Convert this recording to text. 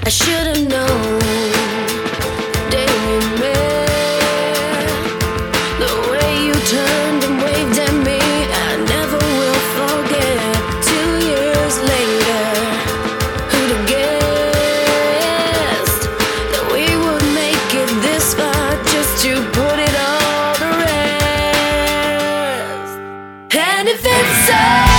I should've known the day we met. The way you turned and waved at me, I never will forget. 2 years later, who'd have guessed that we would make it this far just to put it all to rest? And if it's so